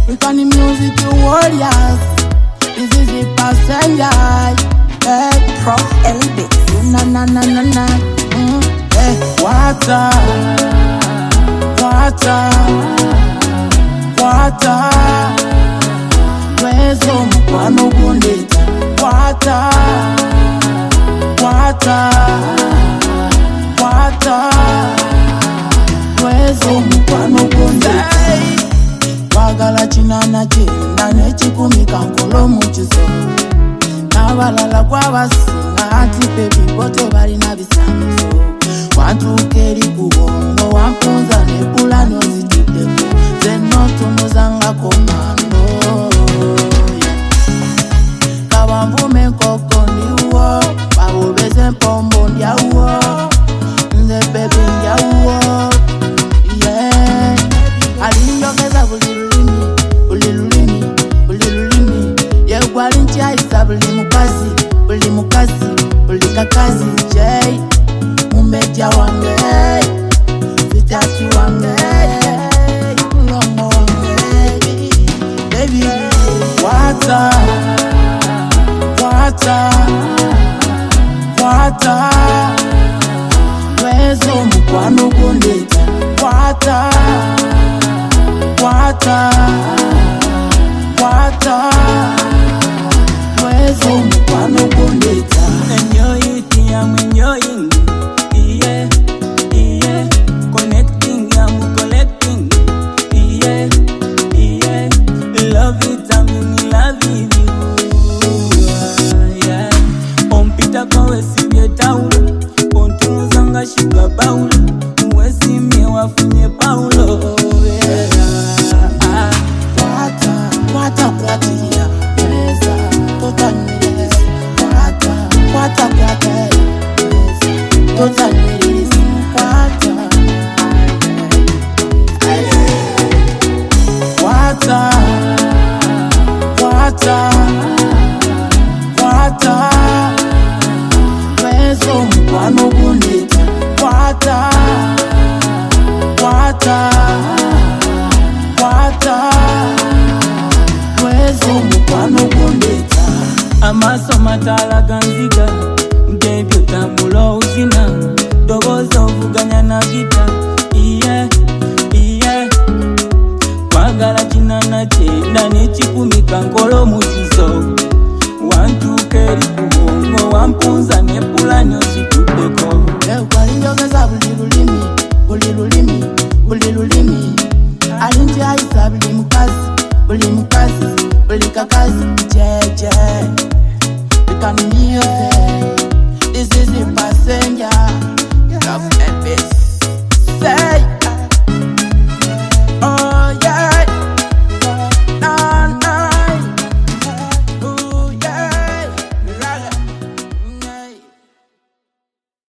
We can the music to warriors. This is the passenger. Hey, Prof LB. na na na na na. Hey, water, water, water. Wezo mkwano kundeta. Water, water, water. Wezo mkwano kundeta. Wagala chinana chenda nechikumi kankolo muchizo. Nabalala kwa basinga ati baby bote bali na bisamizo. Wantu keri kubongo wampunza nepula nyozitideko. Zenotu muzanga komando. Kabamvume koko ndi uwo, bawobeze mpombo ndya uwo. Nze baby ndya uwo. Yeah, aliyongeza bulilulimi, bulilulimi, bulilulimi. Yegwali nchaisa bulimukazi, bulimukazi, bulikakazi. Jay, mumeja wange, vitati wange, mlomo wange. Baby, water, water, water. Wezo mkwano kundeta. Water, water, water. Wezo mkwano kundeta. Enjoy it, I'm enjoying. Yeah, yeah. Connecting, I'm collecting. Yeah, yeah. Love it, I'm in love with you. Yeah. Ompita kwa sibye taulo. Ontunzanga shiga paulo. Uwesimye wafunye paulo. Yeah. Water, water kwatia. Weza, tota nilezi. Water, water kwatia. Weza, tota nilezi. Water, water, water, water. Wezo mkwano kundeta. Water, water, water. Wezo mkwano kundeta. Amaso matala ganziga Baby utambulo uzina Dogozo uvuganya na gita Iye, iye Kwagala chinana chenda nechikumi kankolo muzizo Wantu keri kubongo Wampunza nepula nyosi tupeko Walinjogeza bulilulimi, bulilulimi, bulilulimi. Alinti aisa bulimukazi, bulimukazi, bulikakazi. Jeje, we can